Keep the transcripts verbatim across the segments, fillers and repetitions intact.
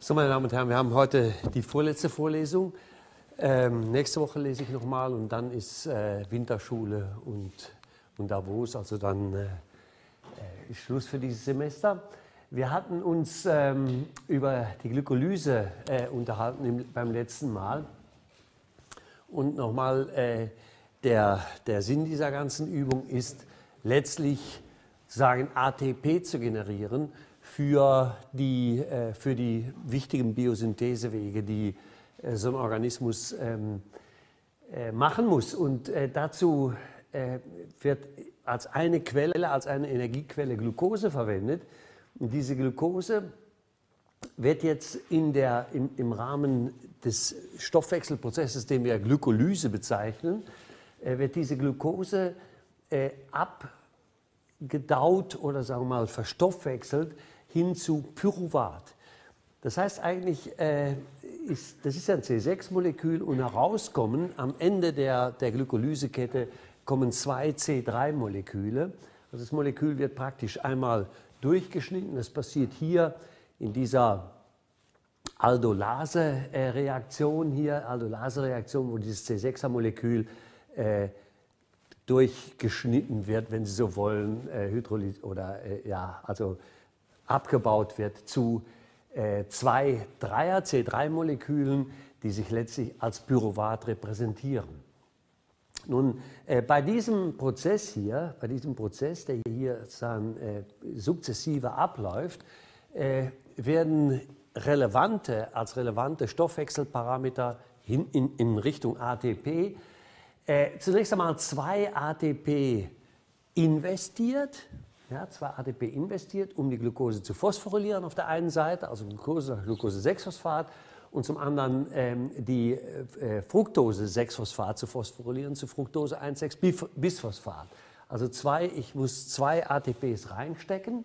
So, meine Damen und Herren, wir haben heute die vorletzte Vorlesung. Ähm, nächste Woche lese ich nochmal und dann ist äh, Winterschule und, und Davos, also dann äh, ist Schluss für dieses Semester. Wir hatten uns ähm, über die Glykolyse äh, unterhalten im, beim letzten Mal. Und nochmal, äh, der, der Sinn dieser ganzen Übung ist letztlich sagen, A T P zu generieren für die, äh, für die wichtigen Biosynthesewege, die äh, so ein Organismus ähm, äh, machen muss. Und äh, dazu äh, wird als eine Quelle, als eine Energiequelle Glucose verwendet. Und diese Glucose wird jetzt in der, im, im Rahmen des Stoffwechselprozesses, den wir Glykolyse bezeichnen, äh, wird diese Glucose äh, abgedaut oder sagen wir mal verstoffwechselt hin zu Pyruvat. Das heißt eigentlich, äh, ist, das ist ein C sechs Molekül und herauskommen am Ende der, der Glykolysekette kommen zwei C drei Moleküle. Also das Molekül wird praktisch einmal durchgeschnitten. Das passiert hier in dieser Aldolase-Reaktion hier, Aldolase-Reaktion, wo dieses C sechser Molekül äh, durchgeschnitten wird, wenn Sie so wollen, äh, Hydrolyt oder äh, ja, also abgebaut wird zu äh, zwei Dreier C drei Molekülen, die sich letztlich als Pyruvat repräsentieren. Nun, äh, bei diesem Prozess hier, bei diesem Prozess, der hier sozusagen, äh, sukzessive abläuft, äh, werden relevante, als relevante Stoffwechselparameter hin, in, in Richtung A T P äh, zunächst einmal zwei A T P investiert, ja, zwei A T P investiert, um die Glucose zu phosphorylieren auf der einen Seite, also Glucose, Glucose sechs Phosphat, und zum anderen ähm, die äh, Fructose sechs Phosphat zu phosphorylieren zu Fructose eins sechs Bisphosphat. Also zwei, ich muss zwei A T Ps reinstecken,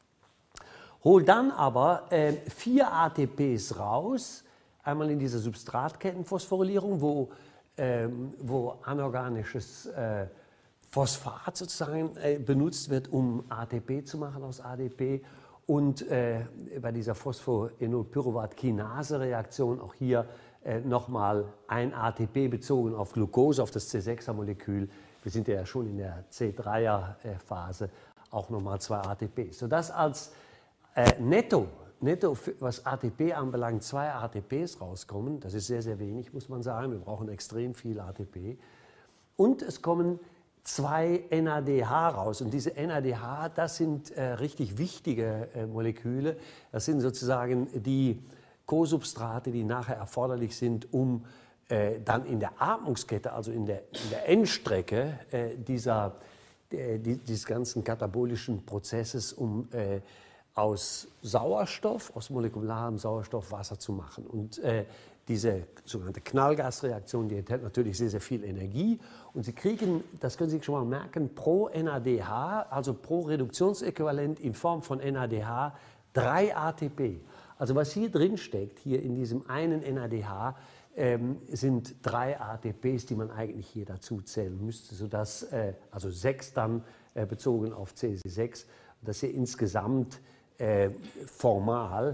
hol dann aber äh, vier A T Ps raus, einmal in dieser Substratkettenphosphorylierung, wo, ähm, wo anorganisches äh, Phosphat sozusagen äh, benutzt wird, um A T P zu machen aus A D P. Und äh, bei dieser Phosphoenolpyruvat-Kinase-Reaktion auch hier äh, nochmal ein A T P bezogen auf Glucose, auf das C sechser Molekül. Wir sind ja schon in der C Dreier-Phase, auch nochmal zwei A T Ps. Sodass als äh, netto, netto, was A T P anbelangt, zwei A T Ps rauskommen. Das ist sehr, sehr wenig, muss man sagen. Wir brauchen extrem viel A T P. Und es kommen zwei N A D H raus. Und diese N A D H, das sind äh, richtig wichtige äh, Moleküle. Das sind sozusagen die Kosubstrate, die nachher erforderlich sind, um äh, dann in der Atmungskette, also in der, in der Endstrecke äh, dieser, äh, die, dieses ganzen katabolischen Prozesses, um äh, aus Sauerstoff, aus molekularem Sauerstoff Wasser zu machen. Und äh, diese sogenannte Knallgasreaktion, die enthält natürlich sehr, sehr viel Energie. Und Sie kriegen, das können Sie sich schon mal merken, pro N A D H, also pro Reduktionsäquivalent in Form von N A D H, drei A T P. Also was hier drin steckt, hier in diesem einen N A D H, ähm, sind drei A T Ps, die man eigentlich hier dazu zählen müsste, sodass, äh, also sechs dann äh, bezogen auf C sechs, dass hier insgesamt äh, formal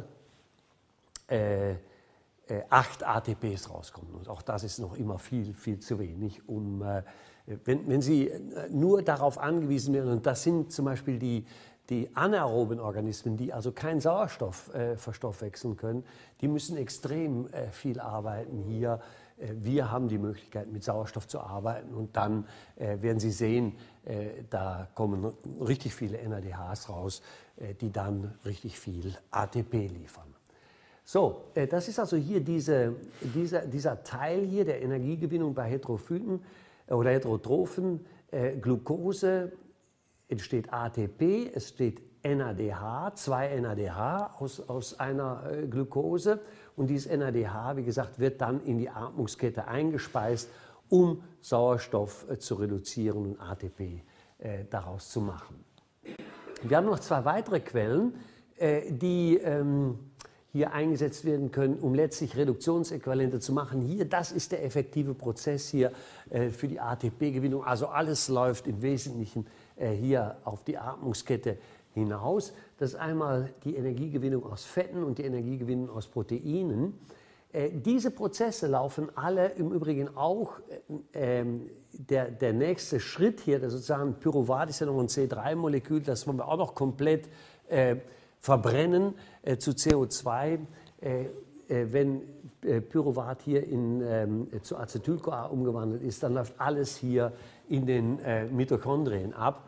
äh, acht A T Ps rauskommen. Und auch das ist noch immer viel, viel zu wenig. Um, äh, wenn, wenn Sie nur darauf angewiesen wären, und das sind zum Beispiel die, die anaeroben Organismen, die also keinen Sauerstoff äh, verstoffwechseln können, die müssen extrem äh, viel arbeiten hier. Äh, wir haben die Möglichkeit, mit Sauerstoff zu arbeiten. Und dann äh, werden Sie sehen, äh, da kommen richtig viele N A D Hs raus, äh, die dann richtig viel A T P liefern. So, äh, das ist also hier diese, dieser, dieser Teil hier der Energiegewinnung bei Heterophyten äh, oder Heterotrophen. Äh, Glucose entsteht A T P, es steht N A D H, zwei N A D H aus, aus einer äh, Glucose. Und dieses N A D H, wie gesagt, wird dann in die Atmungskette eingespeist, um Sauerstoff äh, zu reduzieren und A T P äh, daraus zu machen. Wir haben noch zwei weitere Quellen, äh, die ähm, hier eingesetzt werden können, um letztlich Reduktionsäquivalente zu machen. Hier, das ist der effektive Prozess hier äh, für die A T P-Gewinnung. Also alles läuft im Wesentlichen äh, hier auf die Atmungskette hinaus. Das ist einmal die Energiegewinnung aus Fetten und die Energiegewinnung aus Proteinen. Äh, diese Prozesse laufen alle im Übrigen auch, äh, der, der nächste Schritt hier, der sozusagen Pyruvat ist ja noch ein C drei Molekül, das wollen wir auch noch komplett äh, verbrennen äh, zu C O zwei. Äh, äh, wenn äh, Pyruvat hier in, ähm, zu Acetyl-CoA umgewandelt ist, dann läuft alles hier in den äh, Mitochondrien ab,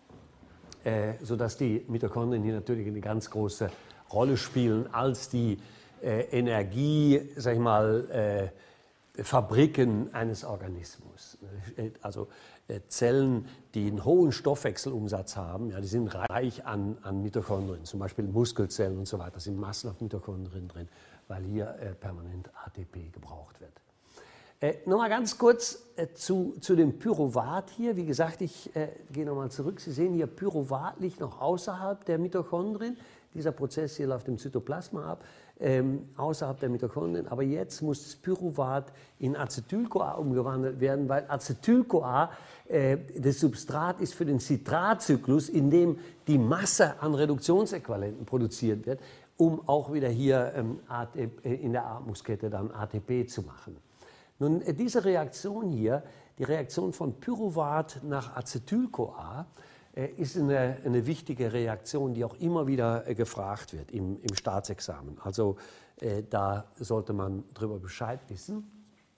äh, sodass die Mitochondrien hier natürlich eine ganz große Rolle spielen als die äh, Energie, sag ich mal, äh, Fabriken eines Organismus. Also äh, Zellen, die einen hohen Stoffwechselumsatz haben, ja, die sind reich an, an Mitochondrien, zum Beispiel Muskelzellen und so weiter, sind massenhaft Mitochondrien drin, weil hier äh, permanent A T P gebraucht wird. Äh, Nochmal ganz kurz äh, zu, zu dem Pyruvat hier. Wie gesagt, ich äh, gehe nochmal zurück. Sie sehen hier, Pyruvat liegt noch außerhalb der Mitochondrien. Dieser Prozess hier läuft im Zytoplasma ab, ähm, außerhalb der Mitochondrien. Aber jetzt muss das Pyruvat in Acetyl-CoA umgewandelt werden, weil Acetyl-CoA äh, das Substrat ist für den Citratzyklus, in dem die Masse an Reduktionsäquivalenten produziert wird, um auch wieder hier ähm, in der Atmungskette dann A T P zu machen. Nun, äh, diese Reaktion hier, die Reaktion von Pyruvat nach Acetyl-CoA, ist eine, eine wichtige Reaktion, die auch immer wieder äh, gefragt wird im, im Staatsexamen. Also äh, da sollte man darüber Bescheid wissen.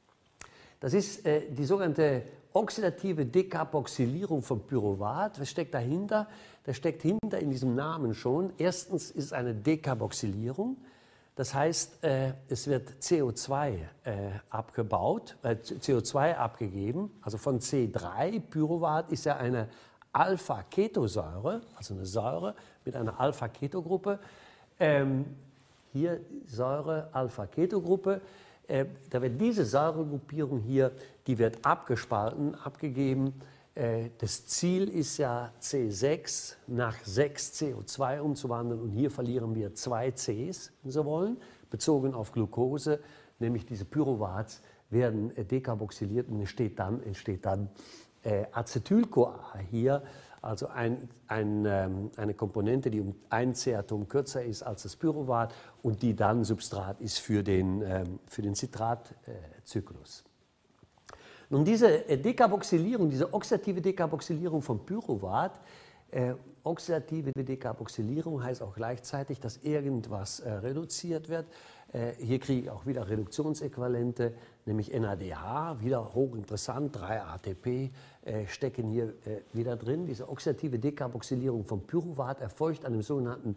Das ist äh, die sogenannte oxidative Dekarboxylierung von Pyruvat. Was steckt dahinter? Das steckt hinter in diesem Namen schon. Erstens ist es eine Dekarboxylierung. Das heißt, äh, es wird C O zwei äh, abgebaut, äh, C O zwei abgegeben. Also von C drei, Pyruvat ist ja eine Alpha-Ketosäure, also eine Säure mit einer Alpha-Ketogruppe. Ähm, hier Säure, Alpha-Ketogruppe. Äh, da wird diese Säuregruppierung hier, die wird abgespalten, abgegeben. Äh, das Ziel ist ja C sechs nach sechs C O zwei umzuwandeln und hier verlieren wir zwei Cs, wenn Sie wollen, bezogen auf Glucose, nämlich diese Pyruvats werden äh, dekarboxyliert und entsteht dann, entsteht dann Äh, Acetyl-CoA hier, also ein, ein, ähm, eine Komponente, die um ein C-Atom kürzer ist als das Pyruvat und die dann Substrat ist für den, ähm, für den Citratzyklus. Äh, Nun, diese äh, Dekarboxylierung, diese oxidative Dekarboxylierung von Pyruvat, äh, oxidative Dekarboxylierung heißt auch gleichzeitig, dass irgendwas äh, reduziert wird. Äh, hier kriege ich auch wieder Reduktionsäquivalente, nämlich N A D H, wieder hochinteressant, drei A T P äh, stecken hier äh, wieder drin. Diese oxidative Dekarboxylierung von Pyruvat erfolgt an dem sogenannten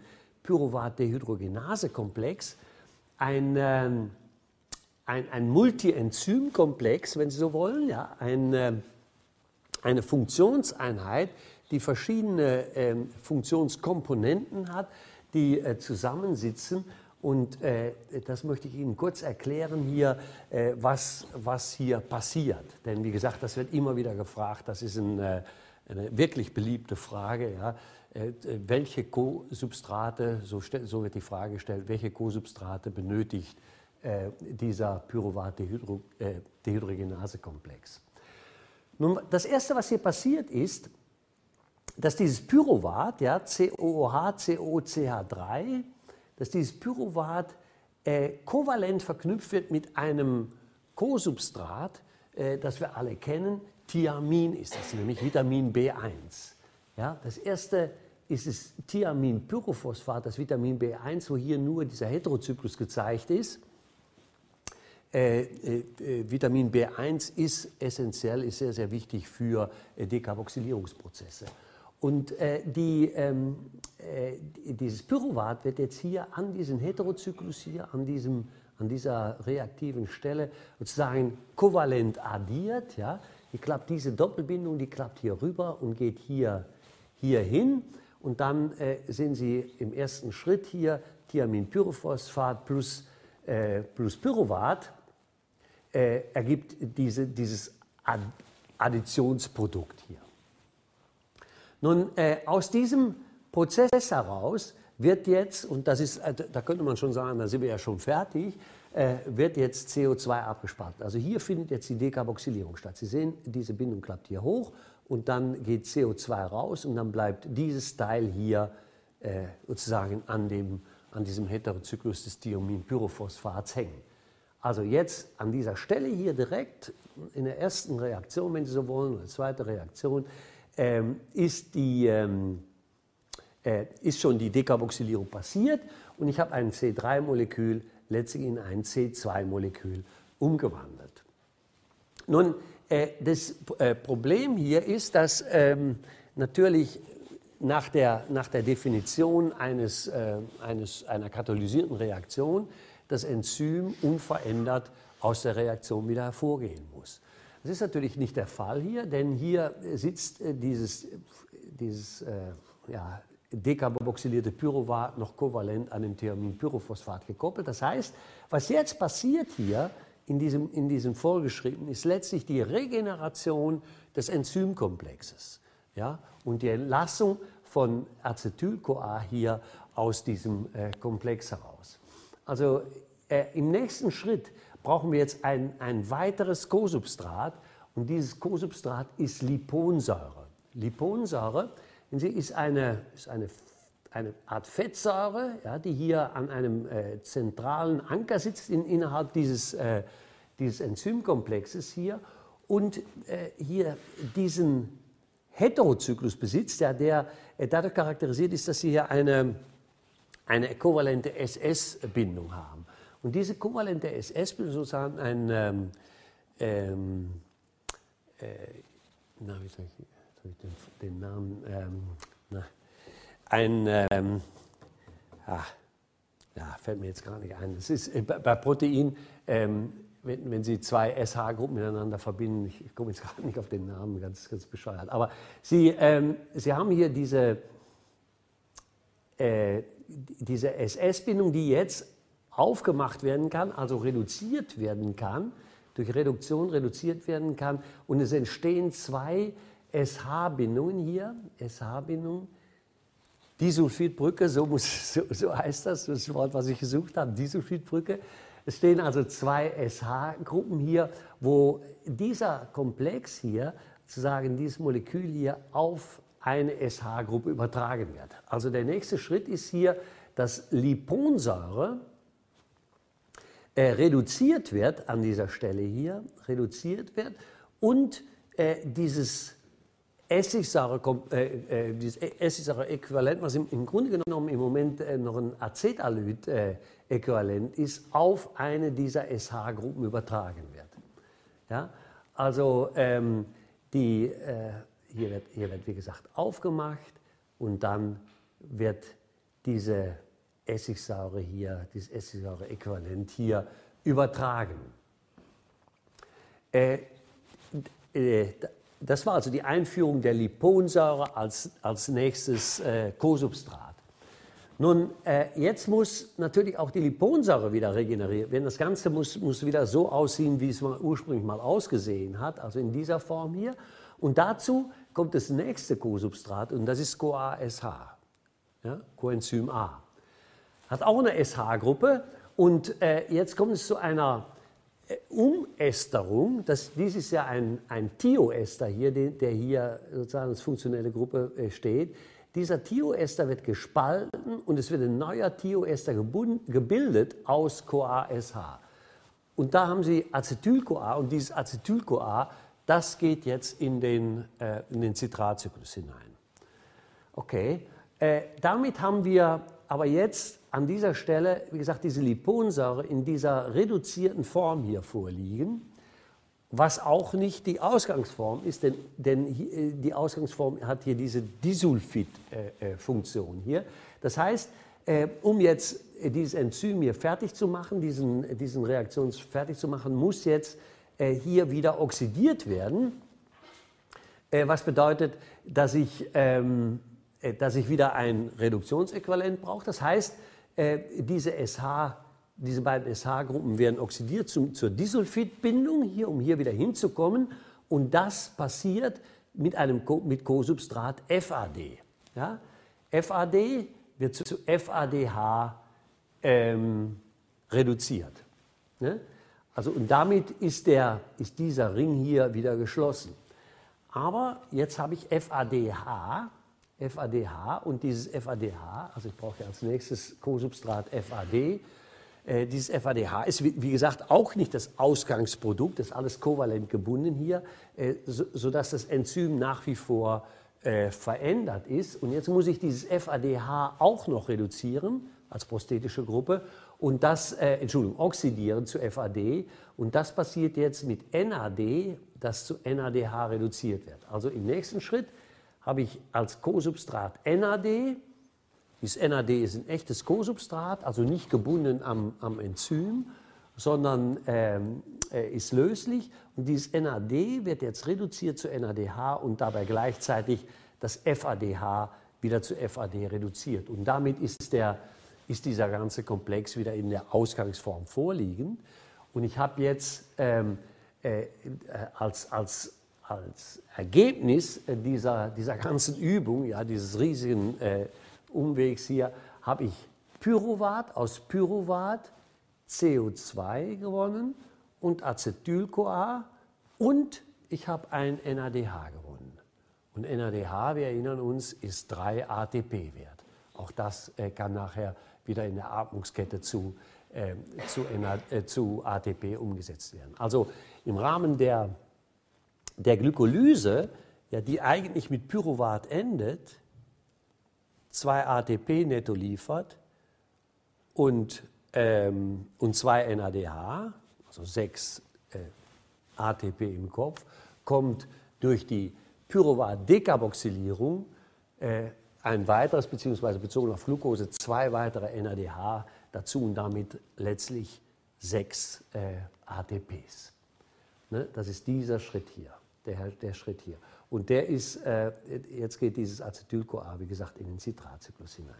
Pyruvat-Dehydrogenase-Komplex, ein, ähm, ein, ein Multienzymkomplex, wenn Sie so wollen, ja, ein, äh, eine Funktionseinheit, die verschiedene äh, Funktionskomponenten hat, die äh, zusammensitzen. Und äh, das möchte ich Ihnen kurz erklären hier, äh, was, was hier passiert. Denn wie gesagt, das wird immer wieder gefragt, das ist ein, äh, eine wirklich beliebte Frage. Ja. Äh, welche Co-Substrate, so, so wird die Frage gestellt, welche Co-Substrate benötigt äh, dieser Pyruvat-Dehydrogenase-Komplex? Nun, das Erste, was hier passiert ist, dass dieses Pyruvat, ja, C O O H, C O O C H drei, dass dieses Pyruvat äh, kovalent verknüpft wird mit einem Co-Substrat, äh, das wir alle kennen. Thiamin ist das, nämlich Vitamin B eins. Ja, das erste ist das Thiamin-Pyrophosphat, das Vitamin B eins, wo hier nur dieser Heterozyklus gezeigt ist. Äh, äh, Vitamin B eins ist essentiell, ist sehr, sehr wichtig für äh, Dekarboxylierungsprozesse. Und äh, die, ähm, äh, dieses Pyruvat wird jetzt hier an diesem Heterozyklus hier, an, diesem, an dieser reaktiven Stelle sozusagen kovalent addiert. Ja? Die klappt diese Doppelbindung, die klappt hier rüber und geht hier, hier hin. Und dann äh, sehen Sie im ersten Schritt hier Thiaminpyrophosphat plus, äh, plus Pyruvat äh, ergibt diese, dieses Ad Additionsprodukt hier. Nun, äh, aus diesem Prozess heraus wird jetzt, und das ist, äh, da könnte man schon sagen, da sind wir ja schon fertig, äh, wird jetzt C O zwei abgespalten. Also hier findet jetzt die Dekarboxylierung statt. Sie sehen, diese Bindung klappt hier hoch und dann geht C O zwei raus und dann bleibt dieses Teil hier äh, sozusagen an, dem, an diesem Heterozyklus des Thiaminpyrophosphats hängen. Also jetzt an dieser Stelle hier direkt in der ersten Reaktion, wenn Sie so wollen, oder zweite Reaktion, ähm, ist, die, ähm, äh, ist schon die Dekarboxylierung passiert und ich habe ein C drei Molekül letztlich in ein C zwei Molekül umgewandelt. Nun, äh, das äh, Problem hier ist, dass ähm, natürlich nach der, nach der Definition eines, äh, eines, einer katalysierten Reaktion das Enzym unverändert aus der Reaktion wieder hervorgehen muss. Das ist natürlich nicht der Fall hier, denn hier sitzt äh, dieses, dieses äh, ja, dekarboxylierte Pyruvat noch kovalent an dem Thiaminpyrophosphat gekoppelt. Das heißt, was jetzt passiert hier in diesem, in diesem Vorgeschriebenen ist letztlich die Regeneration des Enzymkomplexes, ja, und die Entlassung von Acetyl-CoA hier aus diesem äh, Komplex heraus. Also äh, im nächsten Schritt brauchen wir jetzt ein, ein weiteres Kosubstrat und dieses Kosubstrat ist Liponsäure. Liponsäure ist eine, ist eine, eine Art Fettsäure, ja, die hier an einem äh, zentralen Anker sitzt in, innerhalb dieses, äh, dieses Enzymkomplexes hier und äh, hier diesen Heterozyklus besitzt, der, der äh, dadurch charakterisiert ist, dass Sie hier eine eine kovalente S S-Bindung haben. Und diese kovalente S S-Bindung sozusagen ein, ähm, ähm, äh, na, wie sag ich, jetzt habe ich den, den Namen, ähm, na, ein, ähm, ah, ja, fällt mir jetzt gar nicht ein. Das ist äh, bei Protein, ähm, wenn, wenn Sie zwei S H-Gruppen miteinander verbinden, ich, ich komme jetzt gerade nicht auf den Namen, ganz, ganz bescheuert, aber Sie, ähm, Sie haben hier diese äh, diese S S-Bindung, die jetzt aufgemacht werden kann, also reduziert werden kann, durch Reduktion reduziert werden kann und es entstehen zwei S H-Bindungen hier, S H-Bindungen, Disulfidbrücke, so, muss, so, so heißt das, das Wort, was ich gesucht habe, Disulfidbrücke. Es stehen also zwei S H-Gruppen hier, wo dieser Komplex hier, sozusagen dieses Molekül hier auf eine S H-Gruppe übertragen wird. Also der nächste Schritt ist hier, dass Liponsäure äh, reduziert wird an dieser Stelle hier, reduziert wird und äh, dieses Essigsäure, äh, äh, dieses Essigsäure-Äquivalent, was im, im Grunde genommen im Moment äh, noch ein Acetaldehyд-Äquivalent äh, ist, auf eine dieser S H-Gruppen übertragen wird. Ja? Also ähm, die äh, Hier wird, hier wird, wie gesagt, aufgemacht und dann wird diese Essigsäure hier, dieses Essigsäure-Äquivalent hier übertragen. Äh, äh, das war also die Einführung der Liponsäure als, als nächstes äh, Kosubstrat. Nun, äh, jetzt muss natürlich auch die Liponsäure wieder regeneriert werden. Das Ganze muss, muss wieder so aussehen, wie es mal ursprünglich mal ausgesehen hat, also in dieser Form hier. Und dazu kommt das nächste Kosubstrat und das ist CoA S H, ja, Coenzym A. Hat auch eine S H-Gruppe und äh, jetzt kommt es zu einer äh, Umästerung. Das, dies ist ja ein, ein Thioester hier, der, der hier sozusagen als funktionelle Gruppe äh, steht. Dieser Thioester wird gespalten und es wird ein neuer Thioester gebildet aus CoA S H. Und da haben Sie Acetyl-CoA und dieses Acetyl-CoA, das geht jetzt in den, äh, in den Citratzyklus hinein. Okay, äh, damit haben wir aber jetzt an dieser Stelle, wie gesagt, diese Liponsäure in dieser reduzierten Form hier vorliegen, was auch nicht die Ausgangsform ist, denn, denn hier, die Ausgangsform hat hier diese Disulfid-Funktion hier. Das heißt, äh, um jetzt dieses Enzym hier fertig zu machen, diesen, diesen Reaktions fertig zu machen, muss jetzt äh, hier wieder oxidiert werden, äh, was bedeutet, dass ich, ähm, äh, dass ich wieder ein Reduktionsäquivalent brauche. Das heißt, äh, diese S H Diese beiden S H-Gruppen werden oxidiert zum, zur Disulfid-Bindung, hier, um hier wieder hinzukommen. Und das passiert mit einem mit Kosubstrat F A D. Ja? F A D wird zu, zu F A D H ähm, reduziert. Ne? Also, und damit ist, der, ist dieser Ring hier wieder geschlossen. Aber jetzt habe ich F A D H F A D H und dieses F A D H, also ich brauche ja als nächstes Kosubstrat F A D. Äh, dieses F A D H ist, wie, wie gesagt, auch nicht das Ausgangsprodukt, das ist alles kovalent gebunden hier, äh, so, sodass das Enzym nach wie vor äh, verändert ist. Und jetzt muss ich dieses F A D H auch noch reduzieren als prosthetische Gruppe und das, äh, Entschuldigung, oxidieren zu F A D. Und das passiert jetzt mit N A D, das zu N A D H reduziert wird. Also im nächsten Schritt habe ich als Kosubstrat N A D. Dieses N A D ist ein echtes Kosubstrat, also nicht gebunden am, am Enzym, sondern ähm, ist löslich. Und dieses N A D wird jetzt reduziert zu N A D H und dabei gleichzeitig das F A D H wieder zu F A D reduziert. Und damit ist, der, ist dieser ganze Komplex wieder in der Ausgangsform vorliegend. Und ich habe jetzt ähm, äh, als, als Als Ergebnis dieser, dieser ganzen Übung, ja, dieses riesigen äh, Umwegs hier, habe ich Pyruvat aus Pyruvat C O zwei gewonnen und Acetyl-CoA und ich habe ein N A D H gewonnen. Und N A D H, wir erinnern uns, ist drei A T P-Wert. Auch das äh, kann nachher wieder in der Atmungskette zu, äh, zu, äh, zu A T P umgesetzt werden. Also im Rahmen der der Glykolyse, ja, die eigentlich mit Pyruvat endet, zwei A T P netto liefert und, ähm, und zwei N A D H, also sechs äh, A T P im Kopf, kommt durch die Pyruvat-Dekarboxylierung äh, ein weiteres, beziehungsweise bezogen auf Glucose, zwei weitere N A D H dazu und damit letztlich sechs äh, A T Ps. Ne? Das ist dieser Schritt hier. Der, der Schritt hier. Und der ist, äh, jetzt geht dieses Acetyl-CoA, wie gesagt, in den Citratzyklus hinein.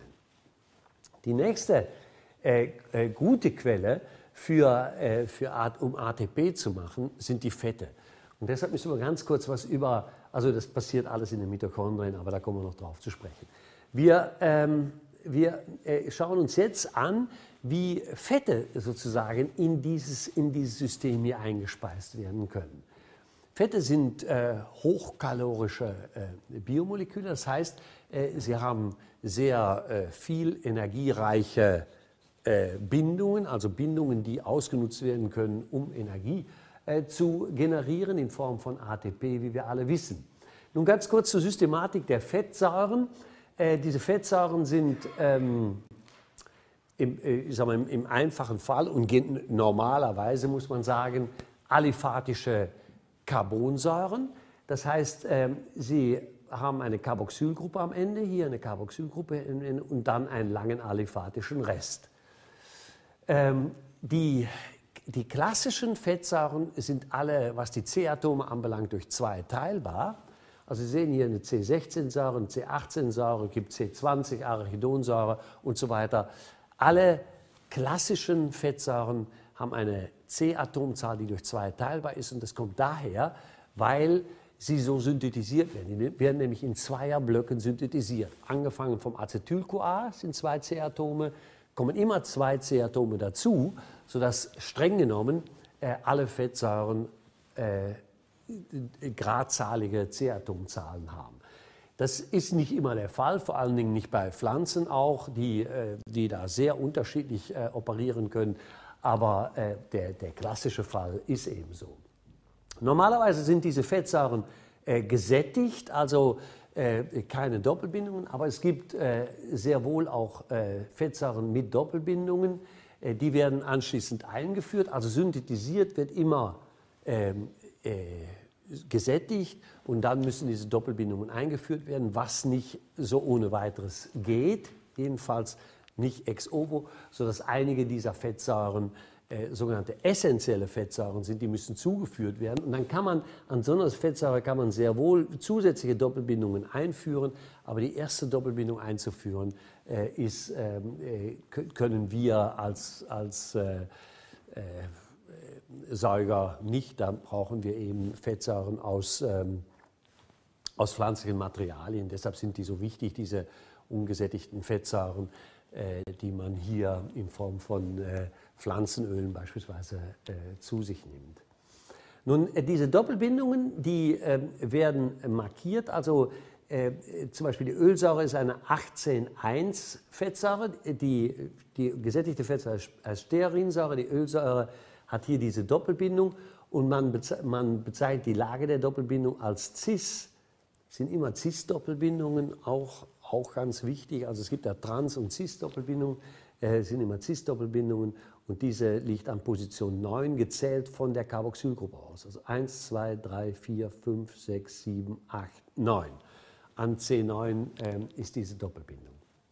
Die nächste äh, äh, gute Quelle, für, äh, für Art, um A T P zu machen, sind die Fette. Und deshalb müssen wir ganz kurz was über, also das passiert alles in den Mitochondrien, aber da kommen wir noch drauf zu sprechen. Wir, ähm, wir äh, schauen uns jetzt an, wie Fette sozusagen in dieses, in dieses System hier eingespeist werden können. Fette sind äh, hochkalorische äh, Biomoleküle, das heißt, äh, sie haben sehr äh, viel energiereiche äh, Bindungen, also Bindungen, die ausgenutzt werden können, um Energie äh, zu generieren in Form von A T P, wie wir alle wissen. Nun ganz kurz zur Systematik der Fettsäuren. Äh, diese Fettsäuren sind ähm, im, äh, ich sag mal, im, im einfachen Fall und normalerweise, muss man sagen, aliphatische Carbonsäuren, das heißt, ähm, sie haben eine Carboxylgruppe am Ende, hier eine Carboxylgruppe und dann einen langen aliphatischen Rest. Ähm, die, die klassischen Fettsäuren sind alle, was die C-Atome anbelangt, durch zwei teilbar. Also Sie sehen hier eine C sechzehn-Säure, eine C achtzehn-Säure, gibt C zwanzig, Arachidonsäure und so weiter. Alle klassischen Fettsäuren haben eine C-Atomzahl, die durch zwei teilbar ist. Und das kommt daher, weil sie so synthetisiert werden. Die werden nämlich in Zweierblöcken synthetisiert. Angefangen vom Acetyl-CoA sind zwei C-Atome, kommen immer zwei C-Atome dazu, sodass streng genommen äh, alle Fettsäuren äh, gradzahlige C-Atomzahlen haben. Das ist nicht immer der Fall, vor allen Dingen nicht bei Pflanzen auch, die, äh, die da sehr unterschiedlich äh, operieren können. Aber äh, der, der klassische Fall ist eben so. Normalerweise sind diese Fettsäuren äh, gesättigt, also äh, keine Doppelbindungen, aber es gibt äh, sehr wohl auch äh, Fettsäuren mit Doppelbindungen. Äh, die werden anschließend eingeführt, also synthetisiert wird immer äh, äh, gesättigt und dann müssen diese Doppelbindungen eingeführt werden, was nicht so ohne weiteres geht, jedenfalls nicht ex ovo, sodass einige dieser Fettsäuren äh, sogenannte essentielle Fettsäuren sind, die müssen zugeführt werden. Und dann kann man, an so einer Fettsäure kann man sehr wohl zusätzliche Doppelbindungen einführen, aber die erste Doppelbindung einzuführen, äh, ist, ähm, äh, können wir als, als äh, äh, Säuger nicht. Da brauchen wir eben Fettsäuren aus, ähm, aus pflanzlichen Materialien. Deshalb sind die so wichtig, diese ungesättigten Fettsäuren, die man hier in Form von äh, Pflanzenölen beispielsweise äh, zu sich nimmt. Nun, äh, diese Doppelbindungen, die äh, werden markiert, also äh, zum Beispiel die Ölsäure ist eine achtzehn eins Fettsäure, die, die gesättigte Fettsäure als Stearinsäure, die Ölsäure hat hier diese Doppelbindung und man, beze man bezeichnet die Lage der Doppelbindung als cis. Es sind immer cis-Doppelbindungen, auch, auch ganz wichtig. Also es gibt ja Trans- und cis-Doppelbindungen, äh, es sind immer cis-Doppelbindungen und diese liegt an Position neun, gezählt von der Carboxylgruppe aus. Also eins, zwei, drei, vier, fünf, sechs, sieben, acht, neun. An C neun äh, ist diese Doppelbindung.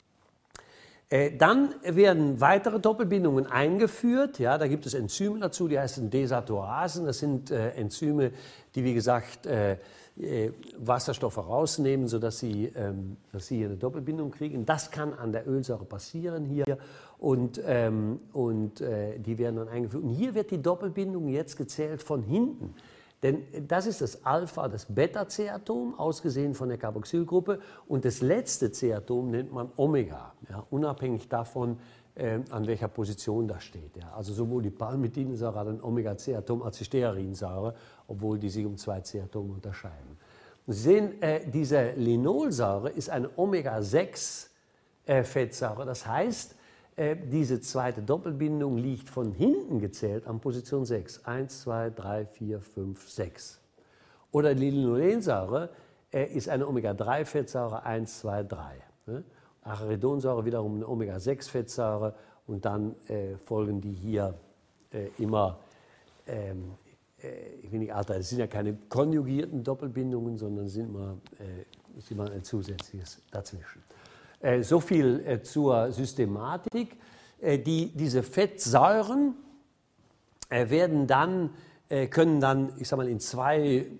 Äh, dann werden weitere Doppelbindungen eingeführt. Ja, da gibt es Enzyme dazu, die heißen Desaturasen. Das sind äh, Enzyme, die, wie gesagt, äh, äh, Wasserstoffe rausnehmen, sodass sie, ähm, dass sie hier eine Doppelbindung kriegen. Das kann an der Ölsäure passieren hier und, ähm, und äh, die werden dann eingeführt. Und hier wird die Doppelbindung jetzt gezählt von hinten. Denn das ist das Alpha, das Beta-C-Atom, ausgesehen von der Carboxylgruppe. Und das letzte C-Atom nennt man Omega, ja, unabhängig davon, äh, an welcher Position das steht. Ja. Also sowohl die Palmitolensäure hat ein Omega-C-Atom als die Stearinsäure, obwohl die sich um zwei C-Atome unterscheiden. Und Sie sehen, äh, diese Linolsäure ist eine Omega sechs äh, Fettsäure. Das heißt, diese zweite Doppelbindung liegt von hinten gezählt an Position sechs. eins, zwei, drei, vier, fünf, sechs. Oder die Linolensäure ist eine Omega drei Fettsäure eins, zwei, drei. Arachidonsäure wiederum eine Omega sechs Fettsäure und dann äh, folgen die hier äh, immer, ähm, äh, ich will nicht alter, es sind ja keine konjugierten Doppelbindungen, sondern sind immer, äh, ist immer ein zusätzliches dazwischen. Äh, so viel äh, zur Systematik. Äh, die, diese Fettsäuren äh, werden dann, äh, können dann, ich sag mal, in zwei, äh,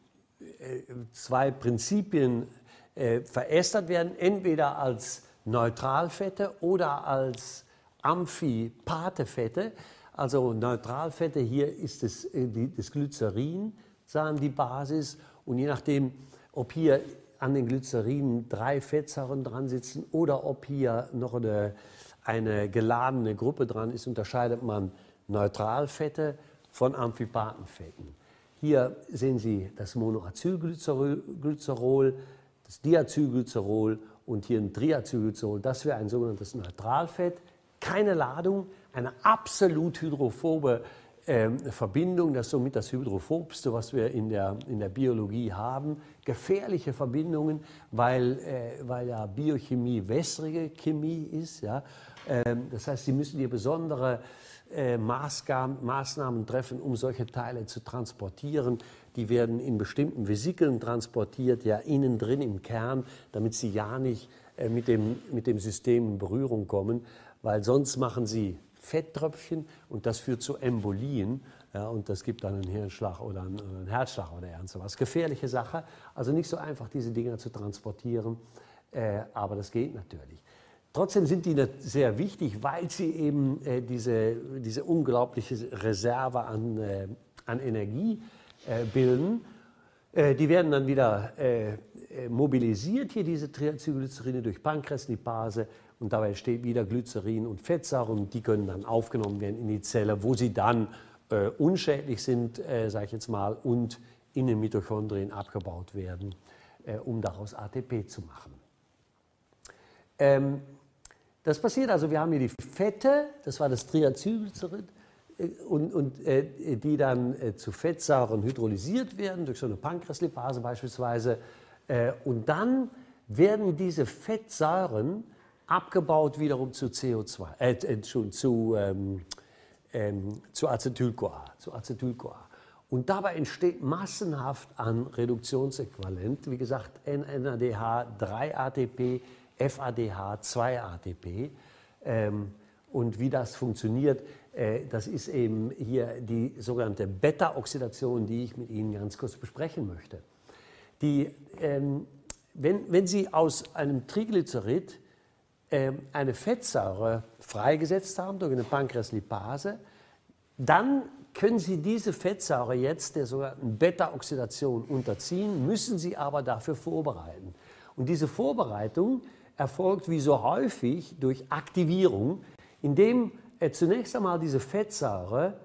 zwei Prinzipien äh, verästert werden, entweder als Neutralfette oder als amphipathe Fette. Also Neutralfette, hier ist das, äh, die, das Glycerin, sagen die Basis, und je nachdem, ob hier an den Glycerinen drei Fettsäuren dran sitzen oder ob hier noch eine, eine geladene Gruppe dran ist, unterscheidet man Neutralfette von Amphipathenfetten. Hier sehen Sie das Monoacylglycerol, das Diacylglycerol und hier ein Triacylglycerol. Das wäre ein sogenanntes Neutralfett. Keine Ladung, eine absolut hydrophobe Ähm, Verbindung, das ist somit das Hydrophobste, was wir in der, in der Biologie haben. Gefährliche Verbindungen, weil, äh, weil ja Biochemie wässrige Chemie ist. Ja? Ähm, das heißt, Sie müssen hier besondere äh, Maßgaben, Maßnahmen treffen, um solche Teile zu transportieren. Die werden in bestimmten Vesikeln transportiert, ja innen drin im Kern, damit sie ja nicht äh, mit, dem, mit dem System in Berührung kommen, weil sonst machen sie Fetttröpfchen und das führt zu Embolien, ja, und das gibt dann einen Hirnschlag oder einen, einen Herzschlag oder irgend sowas. Gefährliche Sache, also nicht so einfach, diese Dinger zu transportieren, äh, aber das geht natürlich. Trotzdem sind die sehr wichtig, weil sie eben äh, diese, diese unglaubliche Reserve an, äh, an Energie äh, bilden. Äh, die werden dann wieder äh, mobilisiert, hier diese Triacylglycerine, durch Pankreaslipase. Und dabei entsteht wieder Glycerin und Fettsäure und die können dann aufgenommen werden in die Zelle, wo sie dann äh, unschädlich sind, äh, sage ich jetzt mal, und in den Mitochondrien abgebaut werden, äh, um daraus A T P zu machen. Ähm, das passiert also, wir haben hier die Fette, das war das Triacylglycerid, äh, und, und äh, die dann äh, zu Fettsäuren hydrolysiert werden, durch so eine Pankreaslipase beispielsweise. Äh, und dann werden diese Fettsäuren abgebaut wiederum zu C O zwei, äh, zu, zu, ähm, ähm, zu Acetyl-CoA, zu Acetyl-CoA. Und dabei entsteht massenhaft an Reduktionsäquivalent, wie gesagt, N A D H drei A T P, F A D H zwei A T P. Ähm, und wie das funktioniert, äh, das ist eben hier die sogenannte Beta-Oxidation, die ich mit Ihnen ganz kurz besprechen möchte. Die, ähm, wenn, wenn Sie aus einem Triglycerid eine Fettsäure freigesetzt haben durch eine Pankreaslipase, dann können Sie diese Fettsäure jetzt der sogenannten Beta-Oxidation unterziehen, müssen Sie aber dafür vorbereiten. Und diese Vorbereitung erfolgt wie so häufig durch Aktivierung, indem äh, zunächst einmal diese Fettsäure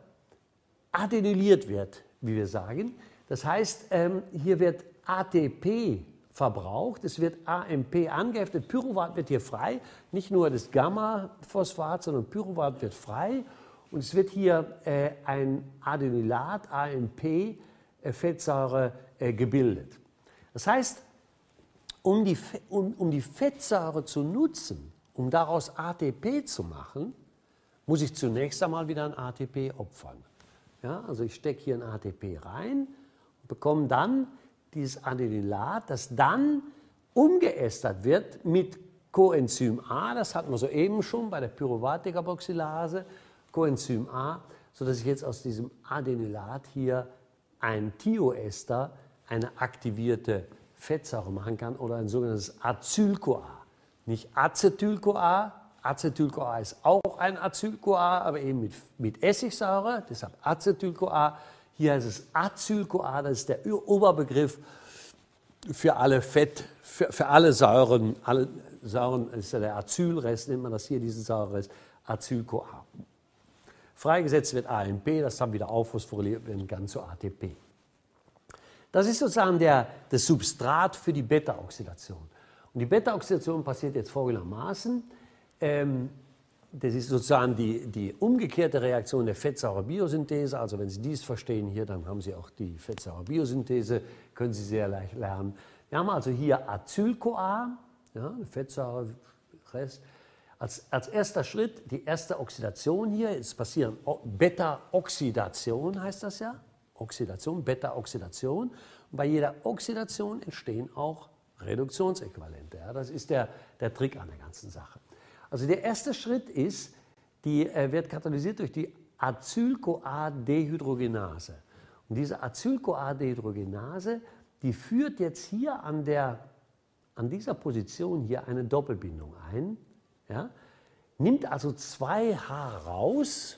adenyliert wird, wie wir sagen. Das heißt, ähm, hier wird A T P verbraucht. Es wird A M P angeheftet. Pyruvat wird hier frei. Nicht nur das Gamma-Phosphat, sondern Pyruvat wird frei. Und es wird hier äh, ein Adenylat, A M P, äh, Fettsäure, äh, gebildet. Das heißt, um die, um, um die Fettsäure zu nutzen, um daraus A T P zu machen, muss ich zunächst einmal wieder ein A T P opfern. Ja, also ich stecke hier ein A T P rein und bekomme dann dieses Adenylat, das dann umgeästert wird mit Coenzym A, das hatten wir soeben schon bei der Pyruvat-Decarboxylase, Coenzym A, sodass ich jetzt aus diesem Adenylat hier ein Thioester, eine aktivierte Fettsäure machen kann oder ein sogenanntes Acyl-CoA. Nicht Acetyl-CoA, Acetyl-CoA ist auch ein Acyl-CoA, aber eben mit, mit Essigsäure, deshalb Acetyl-CoA. Hier heißt es Acyl-CoA, das ist der Oberbegriff für alle Fett, für, für alle Säuren. Alle Säuren ist ja der Acylrest, nennt man das hier, diesen Säurerest, Acyl-CoA. Freigesetzt wird A M P, das dann wieder aufphosphoryliert werden kann zu A T P. Das ist sozusagen der, das Substrat für die Beta-Oxidation. Und die Beta-Oxidation passiert jetzt folgendermaßen. Ähm, das ist sozusagen die, die umgekehrte Reaktion der Fettsäurebiosynthese. Also wenn Sie dies verstehen hier, dann haben Sie auch die Fettsäurebiosynthese, können Sie sehr leicht lernen. Wir haben also hier Acyl-CoA, ja, Fettsäurerest. Als, als erster Schritt die erste Oxidation hier. Es passiert Beta-Oxidation, heißt das ja. Oxidation, Beta-Oxidation. Und bei jeder Oxidation entstehen auch Reduktionsäquivalente. Ja, das ist der, der Trick an der ganzen Sache. Also der erste Schritt ist, die äh, wird katalysiert durch die Acyl-CoA-Dehydrogenase. Und diese Acyl-CoA-Dehydrogenase, die führt jetzt hier an, der, an dieser Position hier eine Doppelbindung ein, ja, nimmt also zwei H raus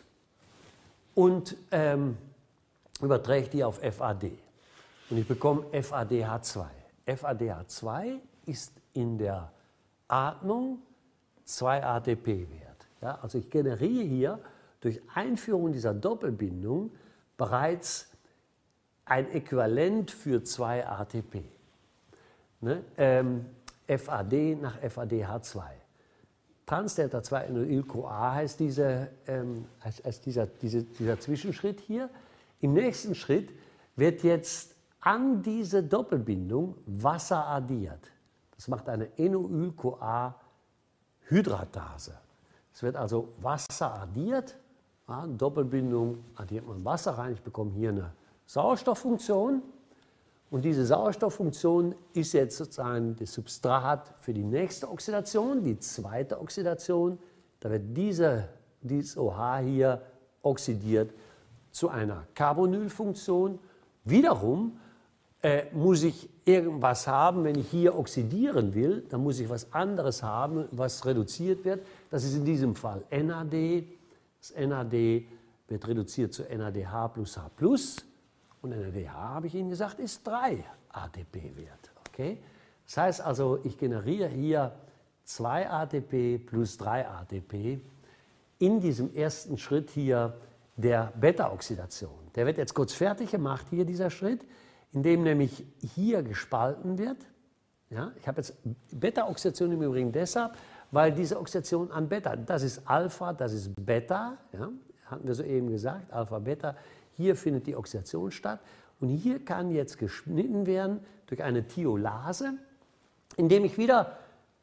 und ähm, überträgt die auf F A D. Und ich bekomme F A D H zwei. F A D H zwei ist in der Atmung zwei A T P-Wert. Ja, also ich generiere hier durch Einführung dieser Doppelbindung bereits ein Äquivalent für zwei A T P. Ne? Ähm, F A D nach F A D H zwei. Trans-Delta zwei Adenyl-CoA heißt diese, ähm, als, als dieser, diese, dieser Zwischenschritt hier. Im nächsten Schritt wird jetzt an diese Doppelbindung Wasser addiert. Das macht eine Enoyl-CoA-Hydratase. Es wird also Wasser addiert, ja, Doppelbindung, addiert man Wasser rein, ich bekomme hier eine Sauerstofffunktion. Und diese Sauerstofffunktion ist jetzt sozusagen das Substrat für die nächste Oxidation, die zweite Oxidation. Da wird diese, dieses OH hier oxidiert zu einer Carbonylfunktion. Wiederum äh, muss ich irgendwas haben, wenn ich hier oxidieren will, dann muss ich was anderes haben, was reduziert wird. Das ist in diesem Fall N A D. Das N A D wird reduziert zu N A D H plus H plus. Und N A D H, habe ich Ihnen gesagt, ist drei A T P-Wert. Okay? Das heißt also, ich generiere hier zwei A T P plus drei A T P in diesem ersten Schritt hier der Beta-Oxidation. Der wird jetzt kurz fertig gemacht, hier dieser Schritt, in dem nämlich hier gespalten wird. Ja? Ich habe jetzt Beta-Oxidation im Übrigen deshalb, weil diese Oxidation an Beta, das ist Alpha, das ist Beta, ja? Hatten wir soeben gesagt, Alpha, Beta. Hier findet die Oxidation statt und hier kann jetzt geschnitten werden durch eine Thiolase, indem ich wieder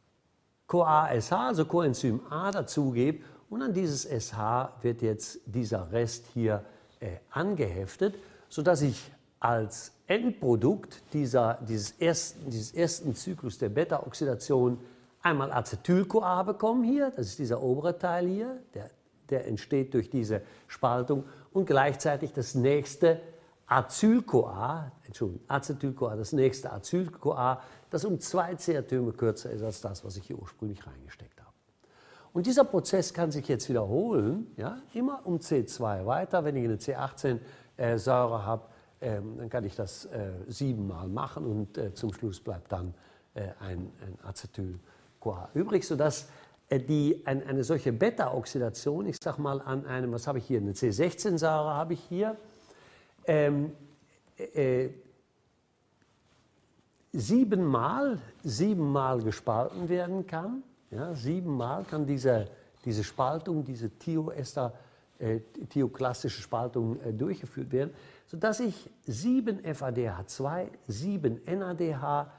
CoA S H, also Coenzym A, dazugebe und an dieses S H wird jetzt dieser Rest hier äh, angeheftet, sodass ich als Endprodukt dieser, dieses, ersten, dieses ersten Zyklus der Beta-Oxidation einmal Acetyl-CoA bekomme hier, das ist dieser obere Teil hier, der, der entsteht durch diese Spaltung, und gleichzeitig das nächste Acyl-CoA, Entschuldigung, Acetyl-CoA, das nächste Acyl-CoA, das um zwei C-Atome kürzer ist als das, was ich hier ursprünglich reingesteckt habe. Und dieser Prozess kann sich jetzt wiederholen, ja, immer um C zwei weiter. Wenn ich eine C achtzehn Säure habe, ähm, dann kann ich das äh, siebenmal machen und äh, zum Schluss bleibt dann äh, ein, ein Acetyl-CoA übrig, sodass Die, eine, eine solche Beta-Oxidation, ich sage mal an einem, was habe ich hier, eine C sechzehn Säure habe ich hier, ähm, äh, siebenmal, siebenmal gespalten werden kann. Ja, siebenmal kann diese, diese Spaltung, diese Thioester, äh, thioklastische Spaltung äh, durchgeführt werden, sodass ich sieben F A D H zwei, sieben N A D H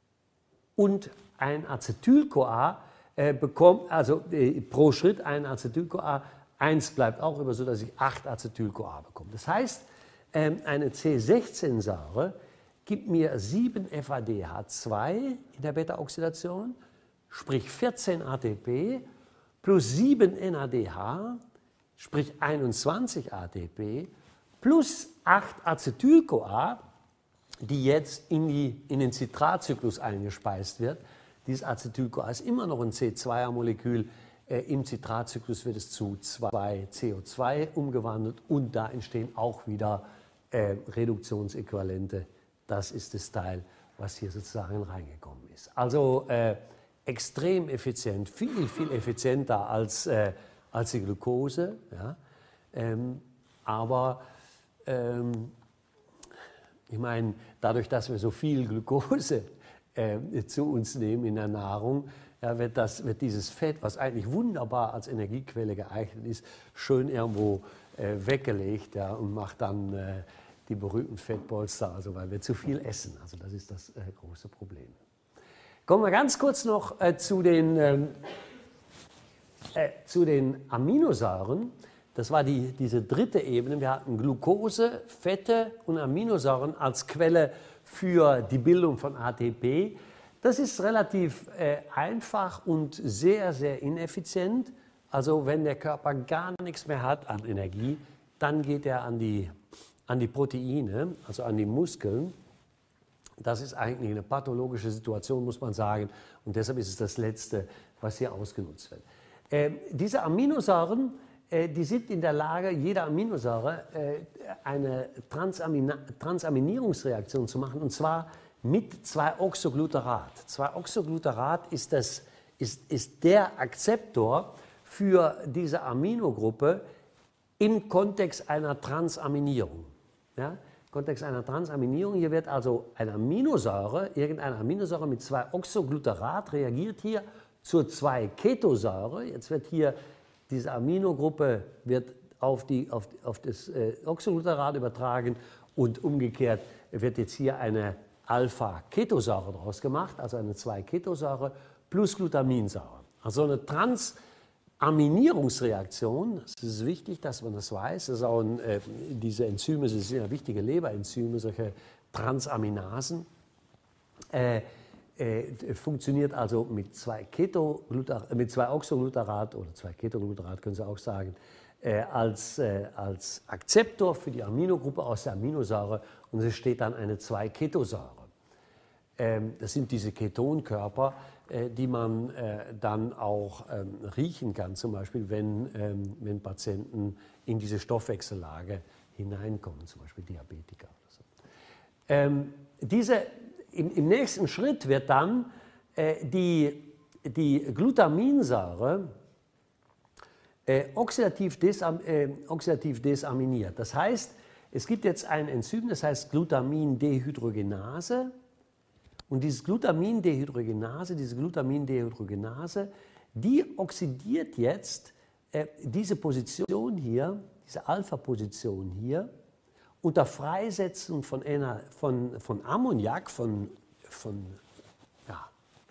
und ein Acetyl-CoA äh, bekomme, also äh, pro Schritt ein Acetyl-CoA, eins bleibt auch über, sodass ich acht Acetyl-CoA bekomme. Das heißt, ähm, eine C sechzehn-Säure gibt mir sieben F A D H zwei in der Beta-Oxidation, sprich vierzehn A T P, plus sieben N A D H, sprich einundzwanzig A T P, plus acht Acetyl-CoA, die jetzt in, die, in den Citratzyklus eingespeist wird. Dieses Acetyl-CoA ist immer noch ein C zwei er-Molekül. Äh, Im Citratzyklus wird es zu zwei C O zwei umgewandelt und da entstehen auch wieder äh, Reduktionsäquivalente. Das ist das Teil, was hier sozusagen reingekommen ist. Also äh, extrem effizient, viel, viel effizienter als, äh, als die Glucose. Ja? Ähm, aber ähm, ich meine, dadurch, dass wir so viel Glucose äh, zu uns nehmen in der Nahrung, ja, wird, das, wird dieses Fett, was eigentlich wunderbar als Energiequelle geeignet ist, schön irgendwo äh, weggelegt, ja, und macht dann äh, die berühmten Fettpolster, also weil wir zu viel essen. Also das ist das äh, große Problem. Kommen wir ganz kurz noch äh, zu, den, ähm, äh, zu den Aminosäuren. Das war die, diese dritte Ebene. Wir hatten Glucose, Fette und Aminosäuren als Quelle für die Bildung von A T P. Das ist relativ äh, einfach und sehr, sehr ineffizient. Also wenn der Körper gar nichts mehr hat an Energie, dann geht er an die, an die Proteine, also an die Muskeln. Das ist eigentlich eine pathologische Situation, muss man sagen. Und deshalb ist es das Letzte, was hier ausgenutzt wird. Äh, diese Aminosäuren, äh, die sind in der Lage, jede Aminosäure äh, eine Transamina Transaminierungsreaktion zu machen, und zwar mit zwei Oxogluterat. zwei Oxogluterat ist, das, ist, ist der Akzeptor für diese Aminogruppe im Kontext einer Transaminierung. Ja? Kontext einer Transaminierung. Hier wird also eine Aminosäure, irgendeine Aminosäure mit zwei Oxogluterat reagiert hier zur zwei Ketosäure. Jetzt wird hier diese Aminogruppe wird auf, die, auf, auf das äh, Oxogluterat übertragen und umgekehrt wird jetzt hier eine Alpha-Ketosäure daraus gemacht, also eine zwei Ketosäure plus Glutaminsäure. Also eine Transaminierungsreaktion, es ist wichtig, dass man das weiß, das ist auch ein, äh, diese Enzyme, das sind ja wichtige Leberenzyme, solche Transaminasen, äh, äh, funktioniert also mit zwei, Ketoglutar mit zwei Oxogluterat oder zwei Ketogluterat, können Sie auch sagen, äh, als, äh, als Akzeptor für die Aminogruppe aus der Aminosäure, und es steht dann eine zwei Ketosäure. Ähm, das sind diese Ketonkörper, äh, die man äh, dann auch ähm, riechen kann, zum Beispiel, wenn, ähm, wenn Patienten in diese Stoffwechsellage hineinkommen, zum Beispiel Diabetiker oder so. Ähm, diese, im, Im nächsten Schritt wird dann äh, die, die Glutaminsäure äh, oxidativ, desam, äh, oxidativ desaminiert. Das heißt, es gibt jetzt ein Enzym, das heißt Glutamindehydrogenase. Und dieses Glutamindehydrogenase, diese Glutamindehydrogenase, die oxidiert jetzt äh, diese Position hier, diese Alpha-Position hier, unter Freisetzung von, von, von Ammoniak, von, von ja,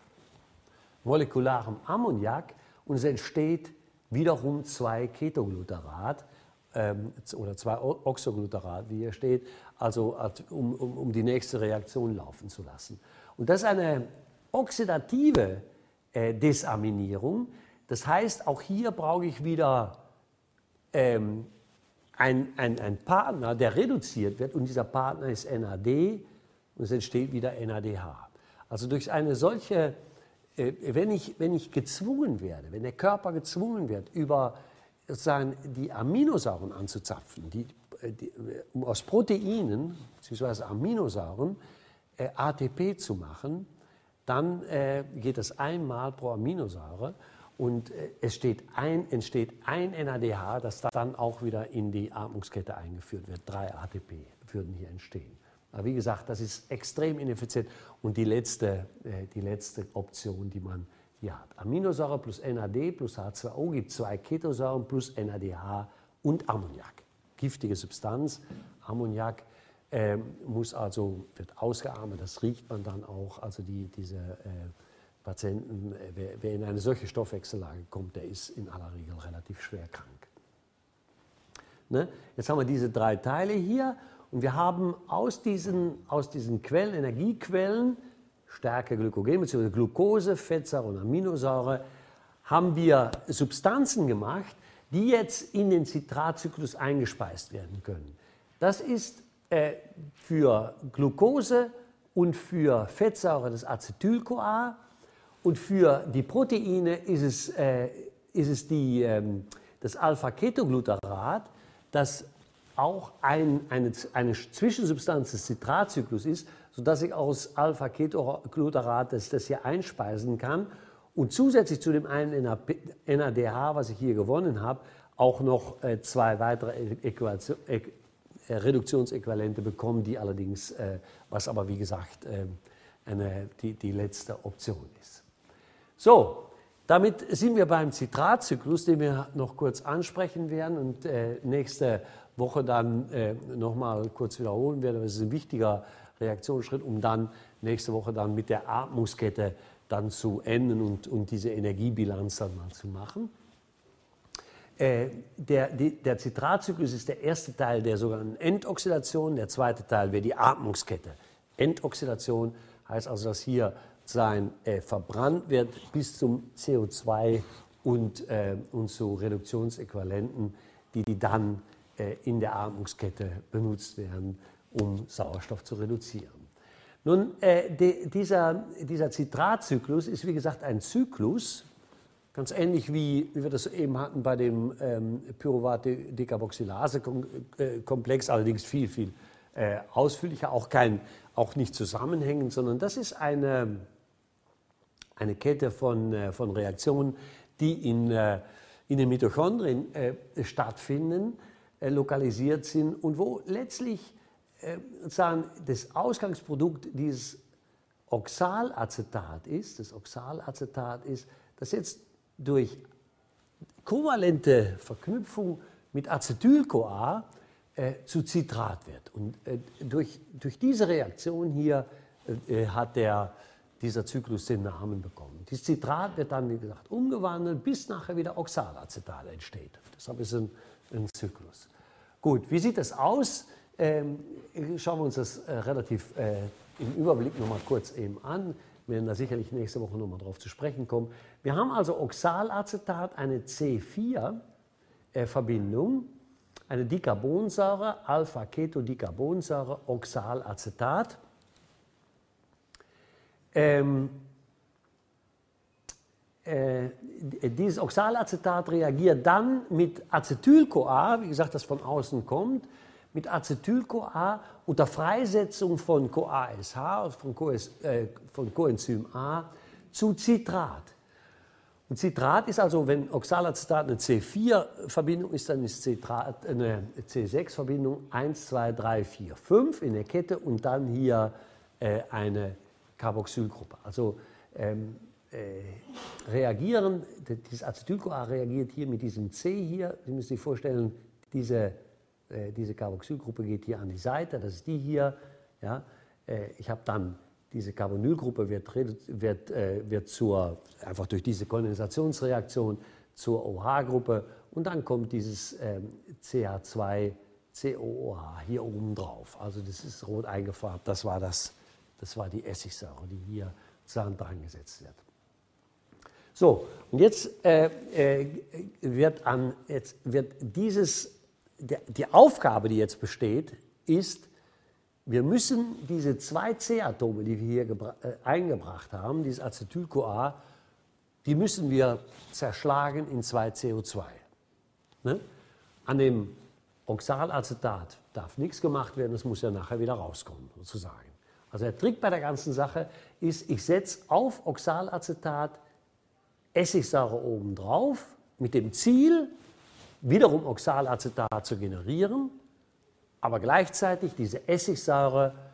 molekularem Ammoniak, und es entsteht wiederum zwei Ketogluterat ähm, oder zwei Oxogluterat, wie hier steht, also um, um, um die nächste Reaktion laufen zu lassen. Und das ist eine oxidative äh, Desaminierung. Das heißt, auch hier brauche ich wieder ähm, einen ein Partner, der reduziert wird, und dieser Partner ist N A D, und es entsteht wieder N A D H. Also durch eine solche, äh, wenn, ich, wenn ich gezwungen werde, wenn der Körper gezwungen wird, über sozusagen die Aminosäuren anzuzapfen, die, die, um aus Proteinen bzw. Aminosäuren äh, A T P zu machen, dann äh, geht das einmal pro Aminosäure, und äh, es steht ein, entsteht ein N A D H, das dann auch wieder in die Atmungskette eingeführt wird. Drei A T P würden hier entstehen. Aber wie gesagt, das ist extrem ineffizient. Und die letzte, äh, die letzte Option, die man hier hat. Aminosäure plus N A D plus H zwei O gibt zwei Ketosäuren plus N A D H und Ammoniak. Giftige Substanz, Ammoniak äh, muss also, wird ausgeatmet, das riecht man dann auch. Also die, diese äh, Patienten, äh, wer, wer in eine solche Stoffwechsellage kommt, der ist in aller Regel relativ schwer krank. Ne? Jetzt haben wir diese drei Teile hier und wir haben aus diesen, aus diesen Quellen, Energiequellen, Stärke, Glykogen bzw. Glucose, Fettsäure und Aminosäure, haben wir Substanzen gemacht, die jetzt in den Citratzyklus eingespeist werden können. Das ist äh, für Glucose und für Fettsäure das Acetyl-CoA und für die Proteine ist es, äh, ist es die, ähm, das Alpha-Ketoglutarat, das auch ein, eine, eine Zwischensubstanz des Citratzyklus ist, sodass ich aus Alpha-Ketoglutarat das, das hier einspeisen kann und zusätzlich zu dem einen N A D H, was ich hier gewonnen habe, auch noch äh, zwei weitere Äquation, Ä Reduktionsäquivalente bekommen, die allerdings, äh, was aber wie gesagt äh, eine, die, die letzte Option ist. So, damit sind wir beim Citratzyklus, den wir noch kurz ansprechen werden und äh, nächste Woche dann äh, nochmal kurz wiederholen werden. Das ist ein wichtiger Reaktionsschritt, um dann nächste Woche dann mit der Atmungskette dann zu enden und, und diese Energiebilanz dann mal zu machen. Äh, der, die, der Citratzyklus ist der erste Teil der sogenannten Endoxidation, der zweite Teil wäre die Atmungskette. Endoxidation heißt also, dass hier sein äh, verbrannt wird bis zum C O zwei und, äh, und zu Reduktionsäquivalenten, die, die dann äh, in der Atmungskette benutzt werden, um Sauerstoff zu reduzieren. Nun, äh, de, dieser, dieser Citratzyklus ist wie gesagt ein Zyklus, ganz ähnlich wie, wie wir das eben hatten bei dem ähm, Pyruvat-Decarboxylase-Komplex, allerdings viel, viel äh, ausführlicher, auch, kein, auch nicht zusammenhängend, sondern das ist eine, eine Kette von, äh, von Reaktionen, die in, äh, in den Mitochondrien äh, stattfinden, äh, lokalisiert sind und wo letztlich äh, sagen, das Ausgangsprodukt dieses Oxalacetat ist, das Oxalacetat ist, das jetzt durch kovalente Verknüpfung mit Acetyl-CoA äh, zu Citrat wird. Und äh, durch, durch diese Reaktion hier äh, hat der, dieser Zyklus den Namen bekommen. Dieses Citrat wird dann, wie gesagt, umgewandelt, bis nachher wieder Oxalacetat entsteht. Deshalb ist es ein, ein Zyklus. Gut, wie sieht das aus? Ähm, schauen wir uns das äh, relativ äh, im Überblick nochmal kurz eben an. Wir werden da sicherlich nächste Woche nochmal drauf zu sprechen kommen. Wir haben also Oxalacetat, eine C vier Verbindung, eine Dicarbonsäure, Alpha-Ketodicarbonsäure, Oxalacetat. Ähm, äh, dieses Oxalacetat reagiert dann mit Acetyl-CoA, wie gesagt, das von außen kommt, mit Acetyl-CoA unter Freisetzung von CoASH, von, äh, von Coenzym A, zu Citrat. Und Citrat ist also, wenn Oxalacetat eine C vier Verbindung ist, dann ist Citrat eine C sechs Verbindung eins, zwei, drei, vier, fünf in der Kette und dann hier äh, eine Carboxylgruppe. Also ähm, äh, reagieren, dieses Acetyl-CoA reagiert hier mit diesem C hier, Sie müssen sich vorstellen, diese Diese Carboxylgruppe geht hier an die Seite, das ist die hier. Ja. Ich habe dann diese Carbonylgruppe wird, wird, wird zur, einfach durch diese Kondensationsreaktion zur OH-Gruppe und dann kommt dieses C H zwei C O O H hier oben drauf. Also das ist rot eingefärbt, das war, das, das war die Essigsäure, die hier sozusagen dran gesetzt wird. So, und jetzt, äh, wird, an, jetzt wird dieses Die Aufgabe, die jetzt besteht, ist, wir müssen diese zwei C-Atome, die wir hier äh, eingebracht haben, dieses Acetyl-CoA, die müssen wir zerschlagen in zwei C O zwei. Ne? An dem Oxalacetat darf nichts gemacht werden, das muss ja nachher wieder rauskommen, sozusagen. Also der Trick bei der ganzen Sache ist, ich setze auf Oxalacetat Essigsäure obendrauf mit dem Ziel, wiederum Oxalacetat zu generieren, aber gleichzeitig diese Essigsäure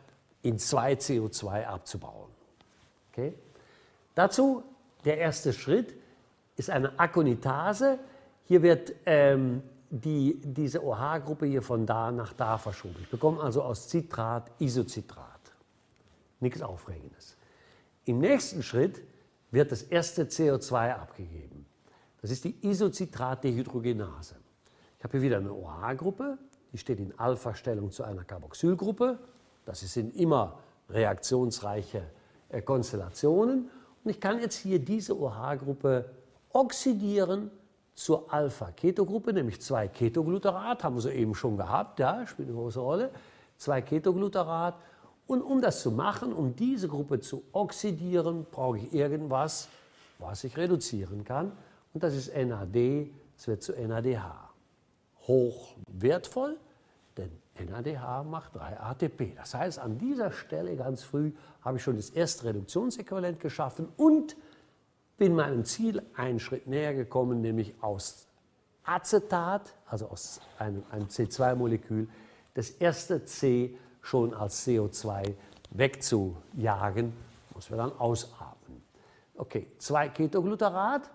in zwei C O zwei abzubauen. Okay? Dazu der erste Schritt ist eine Akonitase. Hier wird ähm, die, diese O H-Gruppe hier von da nach da verschoben. Ich bekomme also aus Citrat Isocitrat. Nichts Aufregendes. Im nächsten Schritt wird das erste C O zwei abgegeben. Das ist die Isocitrat-Dehydrogenase. Ich habe hier wieder eine O H-Gruppe, die steht in Alpha-Stellung zu einer Carboxylgruppe. Das sind immer reaktionsreiche äh, Konstellationen. Und ich kann jetzt hier diese O H-Gruppe oxidieren zur Alpha-Ketogruppe, nämlich zwei Ketoglutarat, haben wir soeben schon gehabt, ja, spielt eine große Rolle, zwei Ketoglutarat. Und um das zu machen, um diese Gruppe zu oxidieren, brauche ich irgendwas, was ich reduzieren kann. Und das ist N A D, es wird zu N A D H. Hoch wertvoll, denn N A D H macht drei A T P. Das heißt, an dieser Stelle ganz früh habe ich schon das erste Reduktionsäquivalent geschaffen und bin meinem Ziel einen Schritt näher gekommen, nämlich aus Acetat, also aus einem, einem C zwei Molekül, das erste C schon als C O zwei wegzujagen, muss wir dann ausatmen. Okay, zwei Ketoglutarat.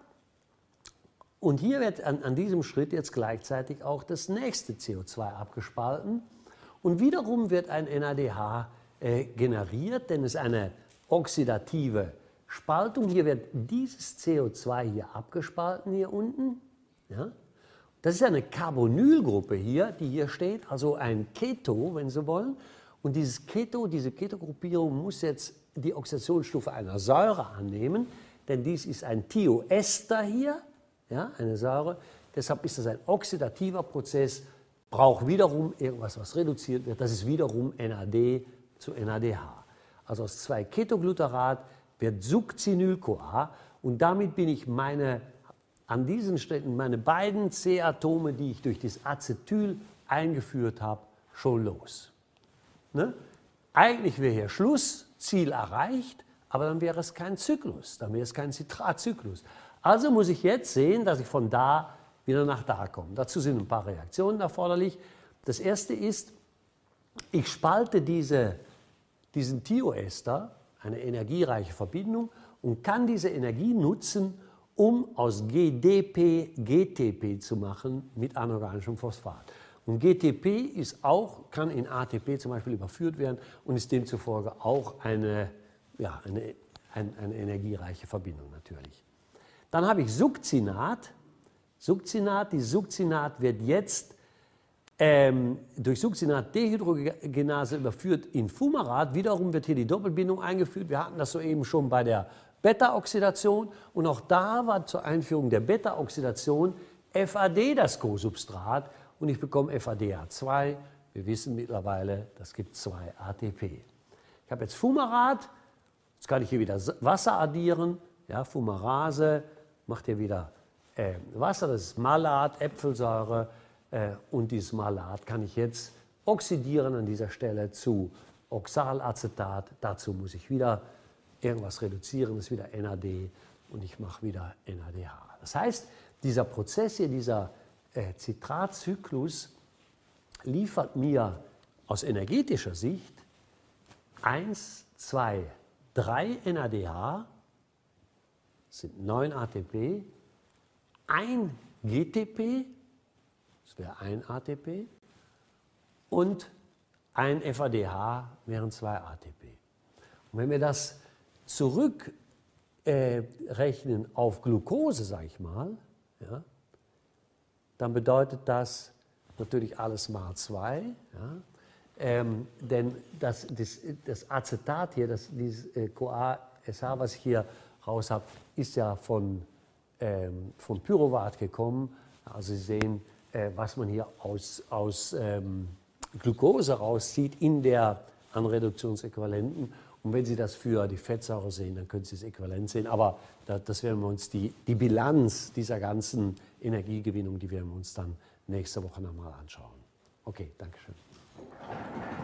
Und hier wird an, an diesem Schritt jetzt gleichzeitig auch das nächste C O zwei abgespalten. Und wiederum wird ein N A D H äh, generiert, denn es ist eine oxidative Spaltung. Hier wird dieses C O zwei hier abgespalten, hier unten. Ja? Das ist eine Carbonylgruppe hier, die hier steht, also ein Keto, wenn Sie wollen. Und dieses Keto, diese Ketogruppierung muss jetzt die Oxidationsstufe einer Säure annehmen, denn dies ist ein Thioester hier, ja, eine Säure. Deshalb ist das ein oxidativer Prozess, braucht wiederum irgendwas, was reduziert wird. Das ist wiederum N A D zu N A D H. Also aus zwei Ketoglutarat wird Succinyl-CoA und damit bin ich meine, an diesen Stellen meine beiden C-Atome, die ich durch das Acetyl eingeführt habe, schon los. Ne? Eigentlich wäre hier Schluss, Ziel erreicht, aber dann wäre es kein Zyklus, dann wäre es kein Citratzyklus. Also muss ich jetzt sehen, dass ich von da wieder nach da komme. Dazu sind ein paar Reaktionen erforderlich. Das erste ist, ich spalte diese, diesen Thioester, eine energiereiche Verbindung, und kann diese Energie nutzen, um aus G D P G T P zu machen mit anorganischem Phosphat. Und G T P ist auch, kann in A T P zum Beispiel überführt werden und ist demzufolge auch eine, ja, eine, eine, eine energiereiche Verbindung natürlich. Dann habe ich Succinat. Succinat, die Succinat wird jetzt ähm, durch Succinat-Dehydrogenase überführt in Fumarat. Wiederum wird hier die Doppelbindung eingeführt. Wir hatten das soeben schon bei der Beta-Oxidation. Und auch da war zur Einführung der Beta-Oxidation F A D das Kosubstrat. Und ich bekomme F A D H zwei. Wir wissen mittlerweile, das gibt zwei A T P. Ich habe jetzt Fumarat. Jetzt kann ich hier wieder Wasser addieren. Ja, Fumarase macht hier wieder äh, Wasser. Das ist Malat, Äpfelsäure. Äh, und dieses Malat kann ich jetzt oxidieren an dieser Stelle zu Oxalacetat. Dazu muss ich wieder irgendwas reduzieren. Das ist wieder N A D. Und ich mache wieder N A D H. Das heißt, dieser Prozess hier, dieser äh, Citratzyklus liefert mir aus energetischer Sicht eins, zwei, drei N A D H, das sind neun A T P, ein G T P, das wäre ein A T P, und ein F A D H wären zwei A T P. Und wenn wir das zurückrechnen äh, auf Glucose, sage ich mal, ja, dann bedeutet das natürlich alles mal zwei. Ja, ähm, denn das, das, das Acetat hier, das, dieses äh, CoA-S H, was ich hier raus habe, ist ja von, ähm, von Pyruvat gekommen. Also Sie sehen, äh, was man hier aus, aus ähm, Glucose rauszieht in der Anreduktionsäquivalenten. Und wenn Sie das für die Fettsäure sehen, dann können Sie das Äquivalent sehen. Aber da, das werden wir uns die, die Bilanz dieser ganzen Energiegewinnung, die werden wir uns dann nächste Woche nochmal anschauen. Okay, danke schön.